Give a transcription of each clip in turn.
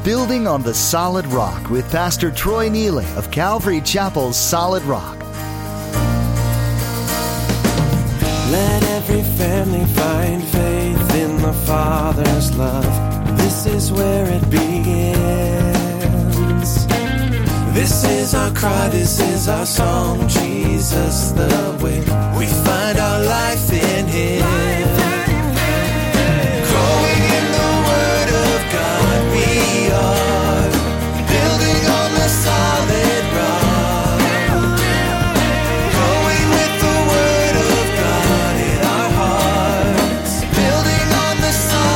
Building on the Solid Rock with Pastor Troy Neely of Calvary Chapel's Solid Rock. Let every family find faith in the Father's love. This is where it begins. This is our cry, this is our song. Jesus the way. We find our life in Him. Growing in the Word of God, we are building on the solid rock. Growing with the Word of God in our hearts, building on the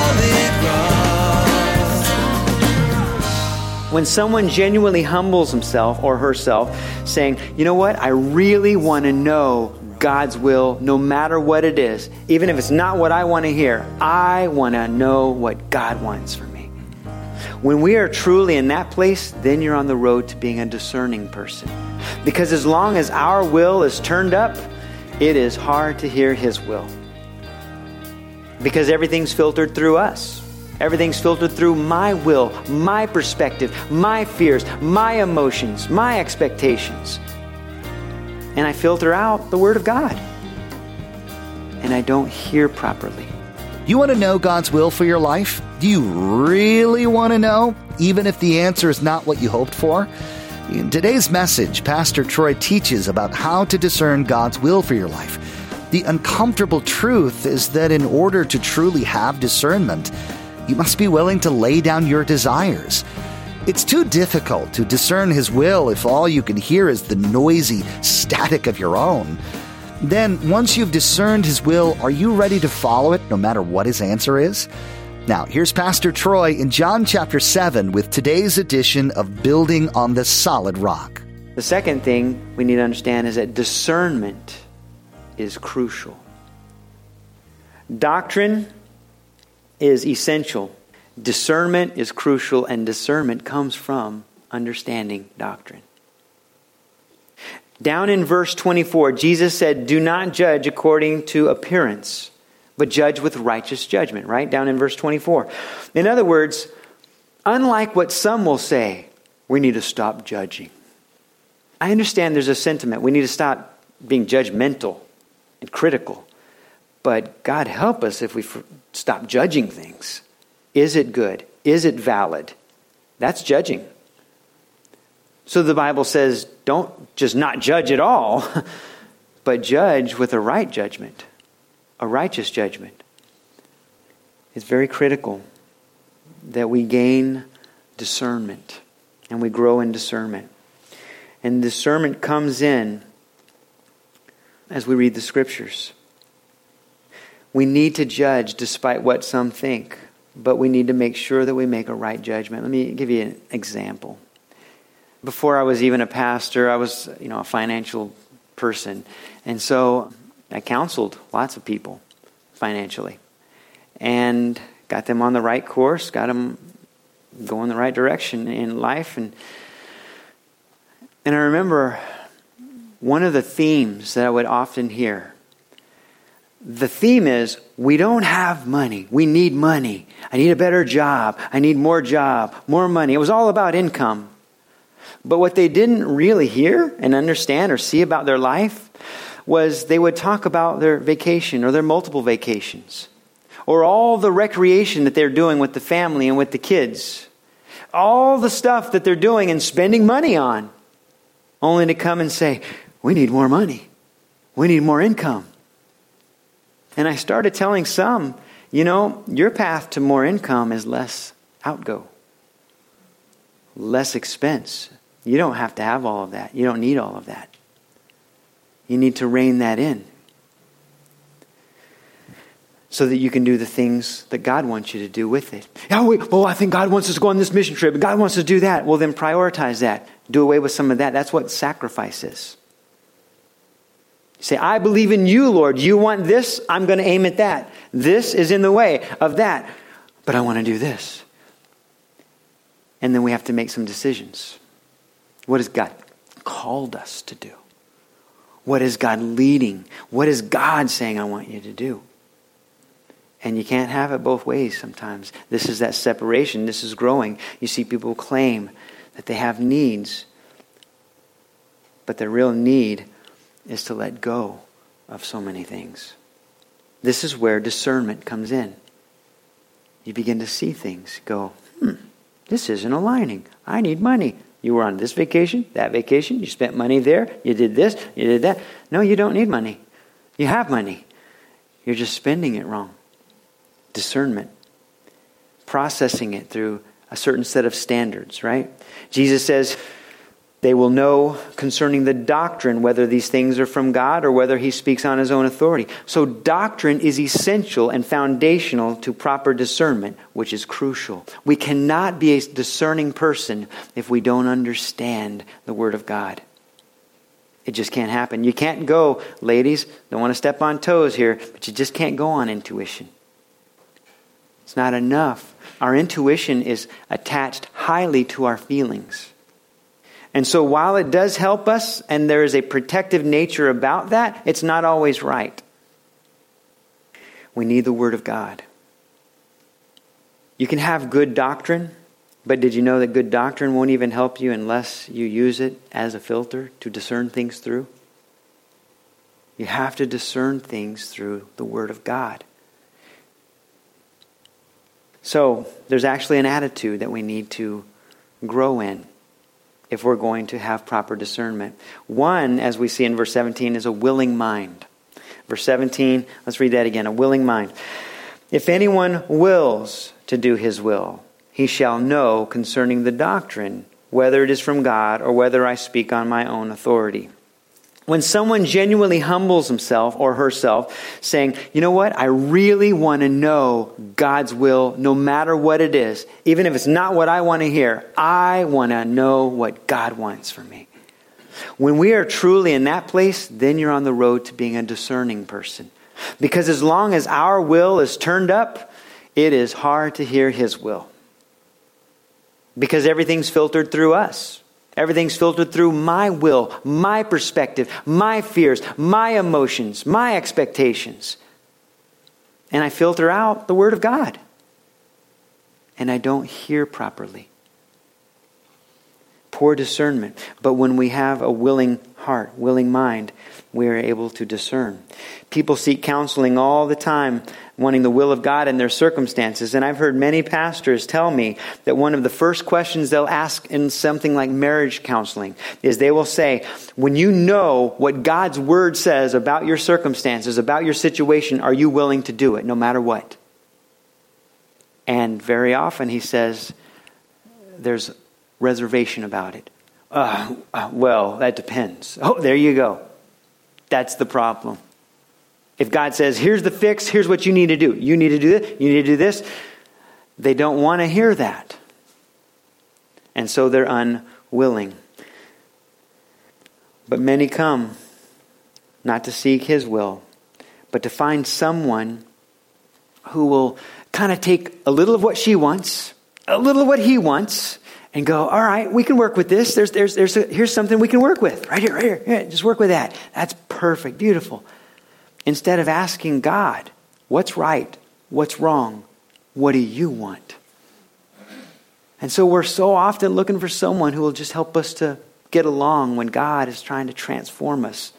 solid rock. When someone genuinely humbles himself or herself, saying, you know what, I really want to know God's will, no matter what it is, even if it's not what I want to hear, I want to know what God wants for me. When we are truly in that place, then you're on the road to being a discerning person. Because as long as our will is turned up, it is hard to hear His will. Because everything's filtered through us. Everything's filtered through my will, my perspective, my fears, my emotions, my expectations. And I filter out the Word of God. And I don't hear properly. You want to know God's will for your life? Do you really want to know, even if the answer is not what you hoped for? In today's message, Pastor Troy teaches about how to discern God's will for your life. The uncomfortable truth is that in order to truly have discernment, you must be willing to lay down your desires. It's too difficult to discern His will if all you can hear is the noisy static of your own. Then, once you've discerned His will, are you ready to follow it no matter what His answer is? Now, here's Pastor Troy in John chapter 7 with today's edition of Building on the Solid Rock. The second thing we need to understand is that discernment is crucial. Doctrine is essential. Discernment is crucial, and discernment comes from understanding doctrine. Down in verse 24, Jesus said, do not judge according to appearance, but judge with righteous judgment, right? Down in verse 24. In other words, unlike what some will say, we need to stop judging. I understand there's a sentiment. We need to stop being judgmental and critical. But God help us if we stop judging things. Is it good? Is it valid? That's judging. So the Bible says, don't just not judge at all, but judge with a right judgment, a righteous judgment. It's very critical that we gain discernment and we grow in discernment. And discernment comes in as we read the Scriptures. We need to judge despite what some think, but we need to make sure that we make a right judgment. Let me give you an example. Before I was even a pastor, I was, a financial person. And so I counseled lots of people financially and got them on the right course, got them going the right direction in life. And I remember one of the themes that I would often hear. The theme is, we don't have money. We need money. I need a better job. I need more job, more money. It was all about income. But what they didn't really hear and understand or see about their life was they would talk about their vacation or their multiple vacations or all the recreation that they're doing with the family and with the kids. All the stuff that they're doing and spending money on, only to come and say, we need more money. We need more income. And I started telling some, your path to more income is less outgo, less expense. You don't have to have all of that. You don't need all of that. You need to rein that in so that you can do the things that God wants you to do with it. I think God wants us to go on this mission trip. God wants us to do that. Well, then prioritize that. Do away with some of that. That's what sacrifice is. Say, I believe in you, Lord. You want this? I'm going to aim at that. This is in the way of that. But I want to do this. And then we have to make some decisions. What has God called us to do? What is God leading? What is God saying I want you to do? And you can't have it both ways sometimes. This is that separation. This is growing. You see people claim that they have needs, but their real need is to let go of so many things. This is where discernment comes in. You begin to see things, go, this isn't aligning. I need money. You were on this vacation, that vacation. You spent money there. You did this, you did that. No, you don't need money. You have money. You're just spending it wrong. Discernment. Processing it through a certain set of standards, right? Jesus says they will know concerning the doctrine whether these things are from God or whether he speaks on his own authority. So doctrine is essential and foundational to proper discernment, which is crucial. We cannot be a discerning person if we don't understand the Word of God. It just can't happen. You can't go, ladies, don't want to step on toes here, but you just can't go on intuition. It's not enough. Our intuition is attached highly to our feelings. And so while it does help us, and there is a protective nature about that, it's not always right. We need the Word of God. You can have good doctrine, but did you know that good doctrine won't even help you unless you use it as a filter to discern things through? You have to discern things through the Word of God. So there's actually an attitude that we need to grow in if we're going to have proper discernment. One, as we see in verse 17, is a willing mind. Verse 17, let's read that again. A willing mind. If anyone wills to do his will, he shall know concerning the doctrine, whether it is from God or whether I speak on my own authority. When someone genuinely humbles himself or herself, saying, you know what, I really want to know God's will no matter what it is. Even if it's not what I want to hear, I want to know what God wants for me. When we are truly in that place, then you're on the road to being a discerning person. Because as long as our will is turned up, it is hard to hear His will. Because everything's filtered through us. Everything's filtered through my will, my perspective, my fears, my emotions, my expectations. And I filter out the Word of God. And I don't hear properly. Poor discernment. But when we have a willing heart, willing mind, we are able to discern. People seek counseling all the time, wanting the will of God in their circumstances. And I've heard many pastors tell me that one of the first questions they'll ask in something like marriage counseling is they will say, when you know what God's Word says about your circumstances, about your situation, are you willing to do it no matter what? And very often he says, there's reservation about it. Well, that depends. Oh, there you go. That's the problem. If God says, here's the fix, here's what you need to do. You need to do this, you need to do this. They don't want to hear that. And so they're unwilling. But many come not to seek His will, but to find someone who will kind of take a little of what she wants, a little of what he wants, and go, all right, we can work with this. Here's something we can work with. Right here. Yeah, just work with that. That's perfect, beautiful. Instead of asking God, what's right? What's wrong? What do you want? And so we're so often looking for someone who will just help us to get along when God is trying to transform us.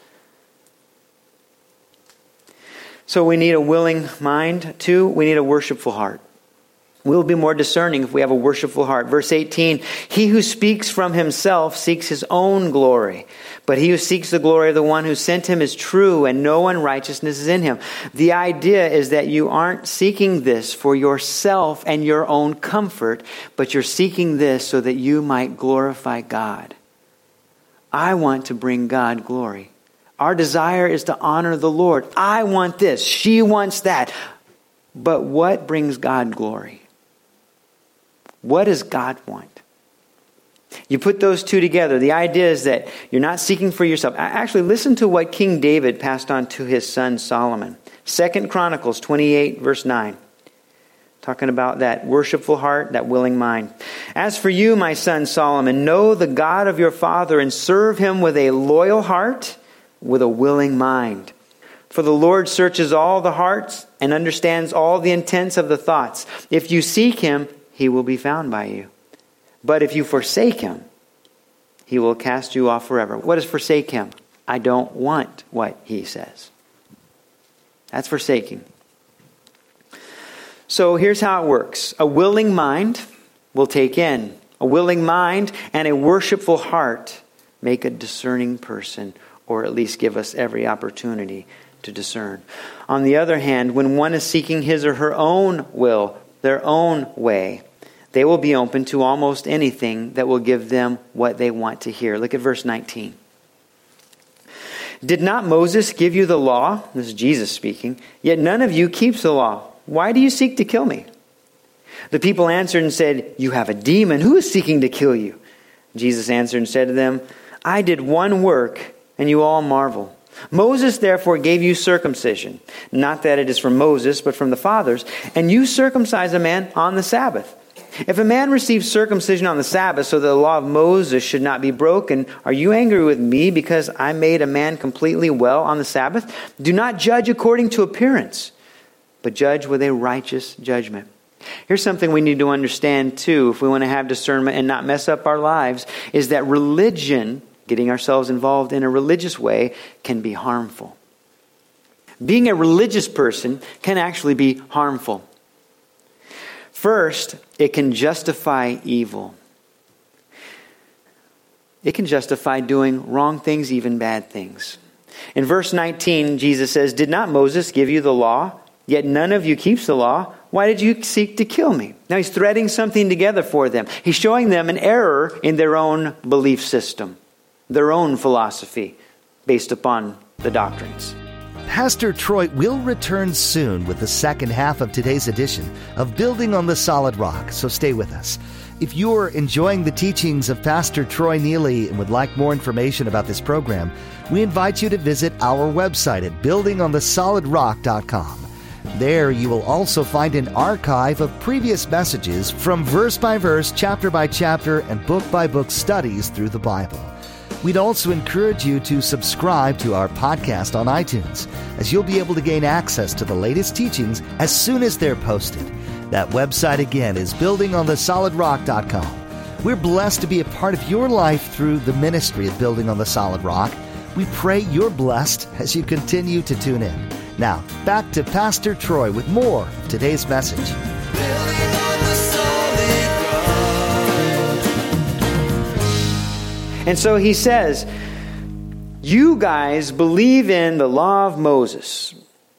So we need a willing mind. 2, we need a worshipful heart. We'll be more discerning if we have a worshipful heart. Verse 18, he who speaks from himself seeks his own glory. But he who seeks the glory of the one who sent him is true, and no unrighteousness is in him. The idea is that you aren't seeking this for yourself and your own comfort, but you're seeking this so that you might glorify God. I want to bring God glory. Our desire is to honor the Lord. I want this. She wants that. But what brings God glory? What does God want? You put those two together. The idea is that you're not seeking for yourself. Actually, listen to what King David passed on to his son Solomon. 2 Chronicles 28, verse 9. Talking about that worshipful heart, that willing mind. As for you, my son Solomon, know the God of your father and serve him with a loyal heart, with a willing mind. For the Lord searches all the hearts and understands all the intents of the thoughts. If you seek him, he will be found by you. But if you forsake him, he will cast you off forever. What is forsake him? I don't want what he says. That's forsaking. So here's how it works. A willing mind will take in. A willing mind and a worshipful heart make a discerning person, or at least give us every opportunity to discern. On the other hand, when one is seeking his or her own will, their own way, they will be open to almost anything that will give them what they want to hear. Look at verse 19. Did not Moses give you the law? This is Jesus speaking. Yet none of you keeps the law. Why do you seek to kill me? The people answered and said, you have a demon. Who is seeking to kill you? Jesus answered and said to them, I did one work, and you all marvel. Moses therefore gave you circumcision, not that it is from Moses, but from the fathers, and you circumcise a man on the Sabbath. If a man receives circumcision on the Sabbath so that the law of Moses should not be broken, are you angry with me because I made a man completely well on the Sabbath? Do not judge according to appearance, but judge with a righteous judgment. Here's something we need to understand too, if we want to have discernment and not mess up our lives, is that religion, getting ourselves involved in a religious way, can be harmful. Being a religious person can actually be harmful. First, it can justify evil. It can justify doing wrong things, even bad things. In verse 19, Jesus says, did not Moses give you the law? Yet none of you keeps the law. Why did you seek to kill me? Now he's threading something together for them. He's showing them an error in their own belief system, their own philosophy based upon the doctrines. Pastor Troy will return soon with the second half of today's edition of Building on the Solid Rock, so stay with us. If you're enjoying the teachings of Pastor Troy Neely and would like more information about this program, we invite you to visit our website at buildingonthesolidrock.com. There you will also find an archive of previous messages from verse by verse, chapter by chapter, and book by book studies through the Bible. We'd also encourage you to subscribe to our podcast on iTunes, as you'll be able to gain access to the latest teachings as soon as they're posted. That website again is buildingonthesolidrock.com. We're blessed to be a part of your life through the ministry of Building on the Solid Rock. We pray you're blessed as you continue to tune in. Now, back to Pastor Troy with more of today's message. And so he says, you guys believe in the law of Moses.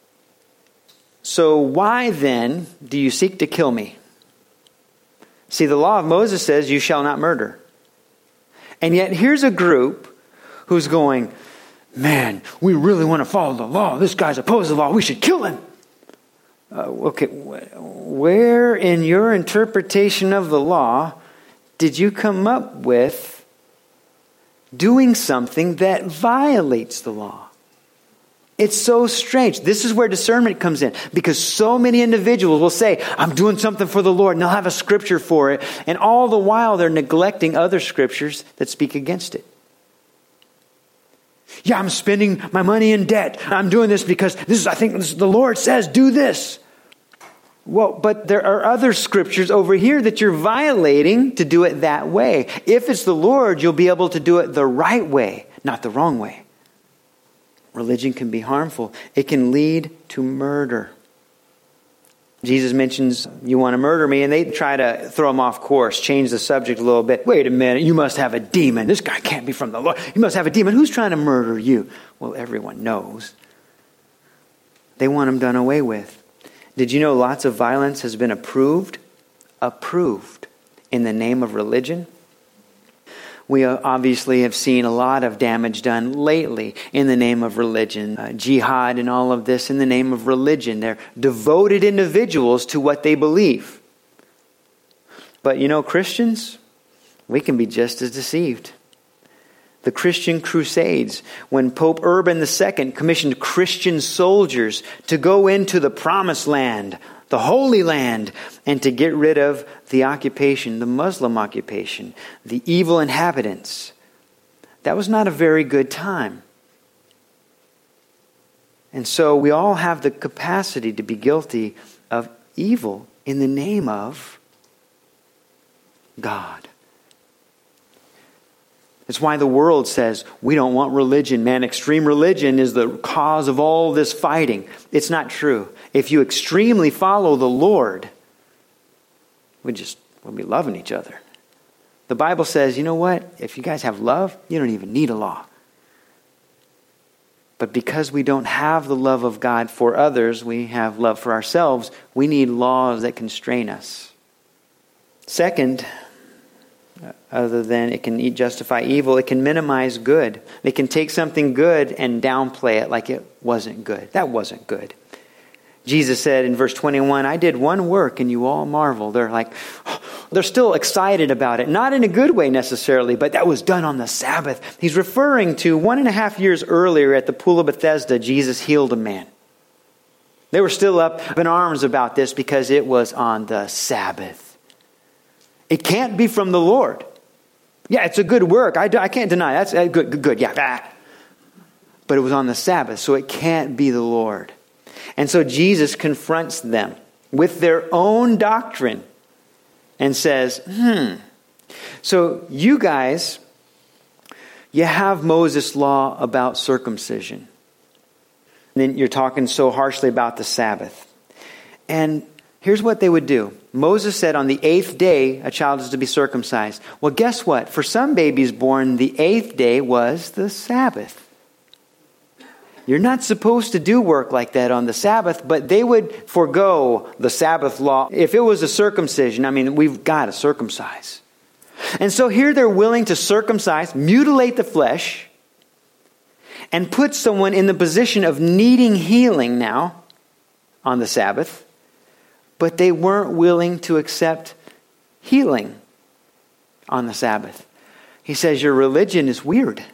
So why then do you seek to kill me? See, the law of Moses says you shall not murder. And yet here's a group who's going, man, we really want to follow the law. This guy's opposed to the law. We should kill him. Okay, where in your interpretation of the law did you come up with doing something that violates the law? It's so strange. This is where discernment comes in, because so many individuals will say, I'm doing something for the Lord, and they'll have a scripture for it, and all the while they're neglecting other scriptures that speak against it. Yeah, I'm spending my money in debt. I'm doing this because I think the Lord says, do this. Well, but there are other scriptures over here that you're violating to do it that way. If it's the Lord, you'll be able to do it the right way, not the wrong way. Religion can be harmful. It can lead to murder. Jesus mentions, you want to murder me, and they try to throw him off course, change the subject a little bit. Wait a minute, you must have a demon. This guy can't be from the Lord. You must have a demon. Who's trying to murder you? Well, everyone knows. They want him done away with. Did you know lots of violence has been approved in the name of religion? We obviously have seen a lot of damage done lately in the name of religion. Jihad and all of this in the name of religion. They're devoted individuals to what they believe. But you know, Christians, we can be just as deceived. The Christian Crusades, when Pope Urban II commissioned Christian soldiers to go into the Promised Land, the Holy Land, and to get rid of the occupation, the Muslim occupation, the evil inhabitants. That was not a very good time. And so we all have the capacity to be guilty of evil in the name of God. It's why the world says, we don't want religion. Man, extreme religion is the cause of all this fighting. It's not true. If you extremely follow the Lord, we'll be loving each other. The Bible says, you know what? If you guys have love, you don't even need a law. But because we don't have the love of God for others, we have love for ourselves, we need laws that constrain us. Second, other than it can justify evil, it can minimize good. It can take something good and downplay it like it wasn't good. That wasn't good. Jesus said in verse 21, I did one work and you all marvel. They're still excited about it. Not in a good way necessarily, but that was done on the Sabbath. He's referring to 1.5 years earlier at the Pool of Bethesda, Jesus healed a man. They were still up in arms about this because it was on the Sabbath. It can't be from the Lord. Yeah, it's a good work. I can't deny that's good. Yeah. But it was on the Sabbath, so it can't be the Lord. And so Jesus confronts them with their own doctrine and says, so you guys, you have Moses' law about circumcision. And then you're talking so harshly about the Sabbath. And here's what they would do. Moses said on the 8th day, a child is to be circumcised. Well, guess what? For some babies born, the 8th day was the Sabbath. You're not supposed to do work like that on the Sabbath, but they would forego the Sabbath law. If it was a circumcision, we've got to circumcise. And so here they're willing to circumcise, mutilate the flesh, and put someone in the position of needing healing now on the Sabbath. But they weren't willing to accept healing on the Sabbath. He says, your religion is weird.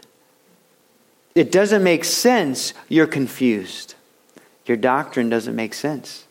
It doesn't make sense. You're confused. Your doctrine doesn't make sense.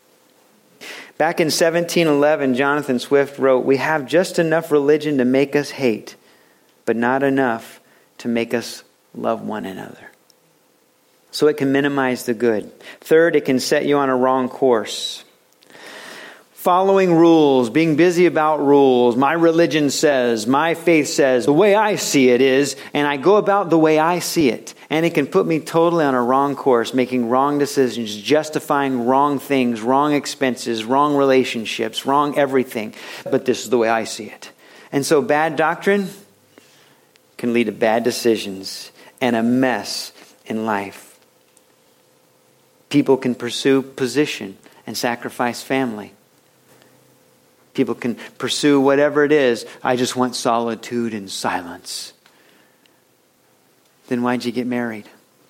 Back in 1711, Jonathan Swift wrote, we have just enough religion to make us hate, but not enough to make us love one another. So it can minimize the good. Third, it can set you on a wrong course. Following rules, being busy about rules. My religion says, my faith says, the way I see it is, and I go about the way I see it. And it can put me totally on a wrong course, making wrong decisions, justifying wrong things, wrong expenses, wrong relationships, wrong everything. But this is the way I see it. And so bad doctrine can lead to bad decisions and a mess in life. People can pursue position and sacrifice family. People can pursue whatever it is. I just want solitude and silence. Then why'd you get married?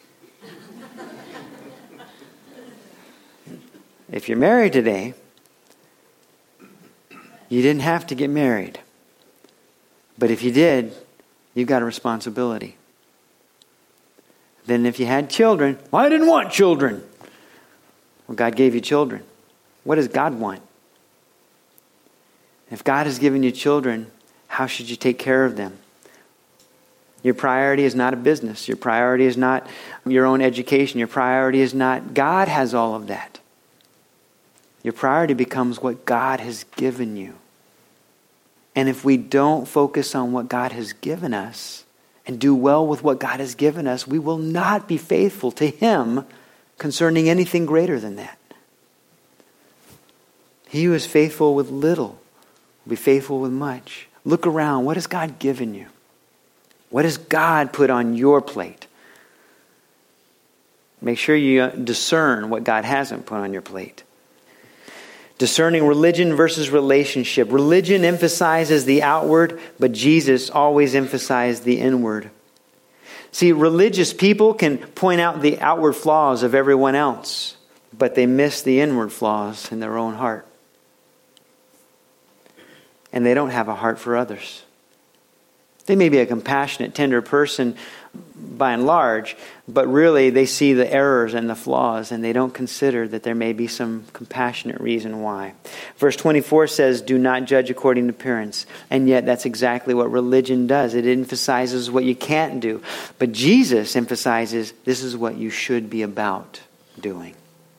If you're married today, you didn't have to get married. But if you did, you've got a responsibility. Then if you had children, well, I didn't want children. Well, God gave you children. What does God want? If God has given you children, how should you take care of them? Your priority is not a business. Your priority is not your own education. Your priority is not, God has all of that. Your priority becomes what God has given you. And if we don't focus on what God has given us and do well with what God has given us, we will not be faithful to Him concerning anything greater than that. He who is faithful with little will be faithful with much. Look around. What has God given you? What has God put on your plate? Make sure you discern what God hasn't put on your plate. Discerning religion versus relationship. Religion emphasizes the outward, but Jesus always emphasized the inward. See, religious people can point out the outward flaws of everyone else, but they miss the inward flaws in their own heart. And they don't have a heart for others. They may be a compassionate, tender person by and large, but really they see the errors and the flaws, and they don't consider that there may be some compassionate reason why. Verse 24 says, do not judge according to appearance. And yet that's exactly what religion does. It emphasizes what you can't do. But Jesus emphasizes this is what you should be about. doing.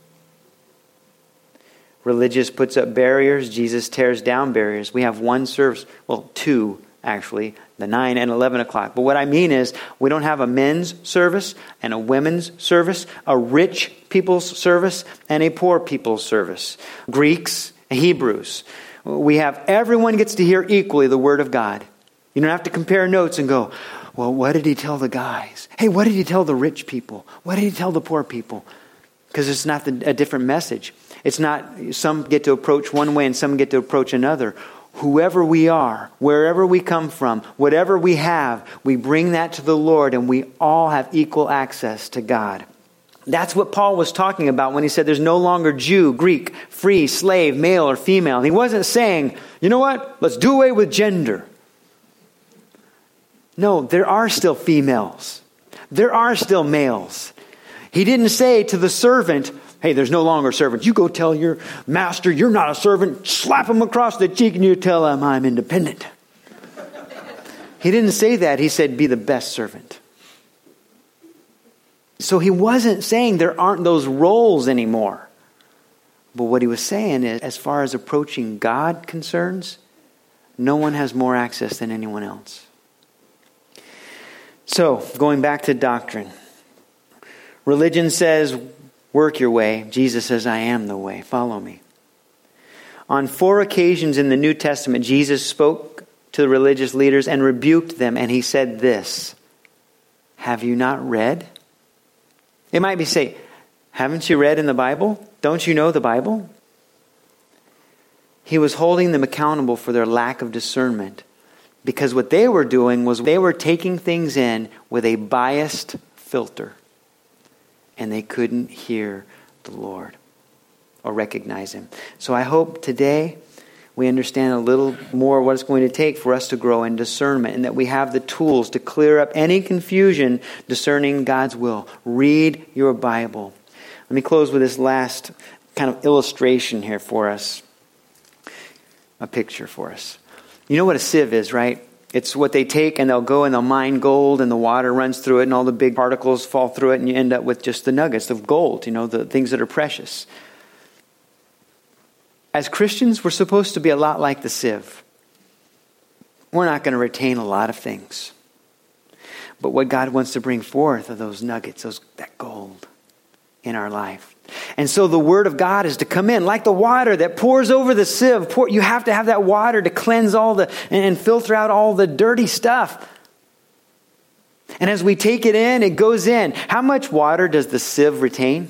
Religious puts up barriers. Jesus tears down barriers. We have one service, well, two actually, the 9 and 11 o'clock. But what I mean is we don't have a men's service and a women's service, a rich people's service and a poor people's service. Greeks, Hebrews. We have, everyone gets to hear equally the Word of God. You don't have to compare notes and go, well, what did he tell the guys? Hey, what did he tell the rich people? What did he tell the poor people? Because it's not a different message. It's not some get to approach one way and some get to approach another. Whoever we are, wherever we come from, whatever we have, we bring that to the Lord and we all have equal access to God. That's what Paul was talking about when he said there's no longer Jew, Greek, free, slave, male or female. He wasn't saying, you know what, let's do away with gender. No, there are still females. There are still males. He didn't say to the servant, hey, there's no longer servants. You go tell your master you're not a servant. Slap him across the cheek and you tell him I'm independent. He didn't say that. He said be the best servant. So he wasn't saying there aren't those roles anymore. But what he was saying is, as far as approaching God concerns, no one has more access than anyone else. So, going back to doctrine. Religion says, work your way. Jesus says, I am the way. Follow me. On 4 occasions in the New Testament, Jesus spoke to the religious leaders and rebuked them. And he said this, have you not read? It might be say, haven't you read in the Bible? Don't you know the Bible? He was holding them accountable for their lack of discernment. Because what they were doing was they were taking things in with a biased filter. And they couldn't hear the Lord or recognize Him. So I hope today we understand a little more what it's going to take for us to grow in discernment, and that we have the tools to clear up any confusion discerning God's will. Read your Bible. Let me close with this last kind of illustration here for us. A picture for us. You know what a sieve is, right? It's what they take and they'll go and they'll mine gold and the water runs through it and all the big particles fall through it and you end up with just the nuggets of gold, the things that are precious. As Christians, we're supposed to be a lot like the sieve. We're not going to retain a lot of things. But what God wants to bring forth are those nuggets, that gold in our life. And so the Word of God is to come in like the water that pours over the sieve. You have to have that water to cleanse and filter out all the dirty stuff. And as we take it in, it goes in. How much water does the sieve retain?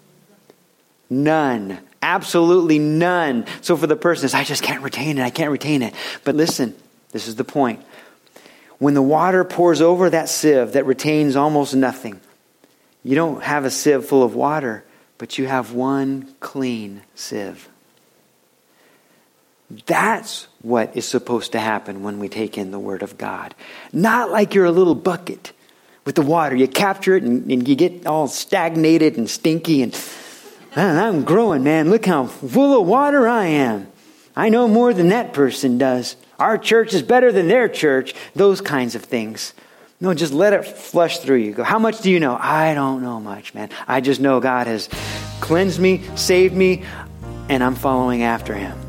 None. Absolutely none. So for the person who says, I just can't retain it, I can't retain it. But listen, this is the point. When the water pours over that sieve that retains almost nothing, you don't have a sieve full of water, but you have one clean sieve. That's what is supposed to happen when we take in the Word of God. Not like you're a little bucket with the water. You capture it and you get all stagnated and stinky and I'm growing, man. Look how full of water I am. I know more than that person does. Our church is better than their church. Those kinds of things. No, just let it flush through you. Go, how much do you know? I don't know much, man. I just know God has cleansed me, saved me, and I'm following after Him.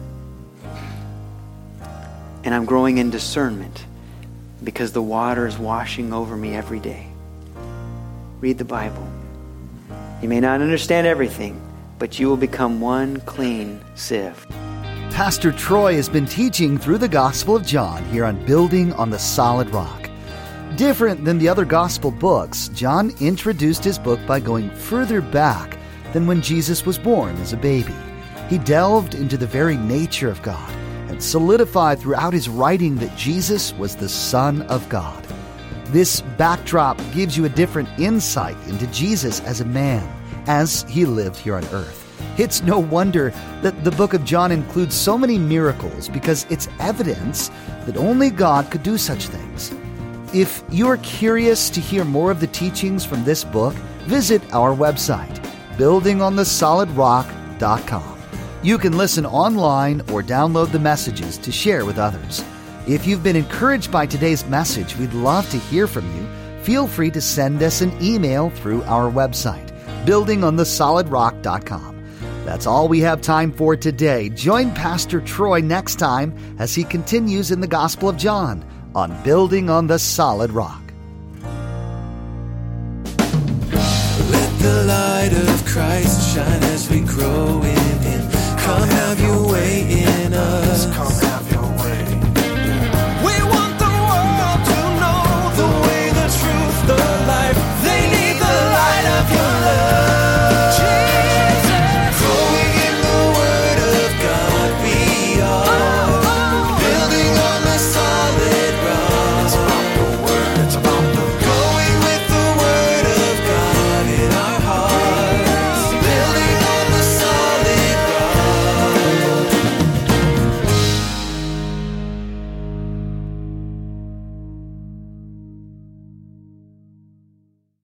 And I'm growing in discernment because the water is washing over me every day. Read the Bible. You may not understand everything, but you will become one clean sieve. Pastor Troy has been teaching through the Gospel of John here on Building on the Solid Rock. Different than the other gospel books, John introduced his book by going further back than when Jesus was born as a baby. He delved into the very nature of God and solidified throughout his writing that Jesus was the Son of God. This backdrop gives you a different insight into Jesus as a man, as he lived here on earth. It's no wonder that the book of John includes so many miracles, because it's evidence that only God could do such things. If you're curious to hear more of the teachings from this book, visit our website, buildingonthesolidrock.com. You can listen online or download the messages to share with others. If you've been encouraged by today's message, we'd love to hear from you. Feel free to send us an email through our website. buildingonthesolidrock.com. That's all we have time for today. Join Pastor Troy next time as he continues in the Gospel of John on Building on the Solid Rock. Let the light of Christ shine as we grow in Him. Come have your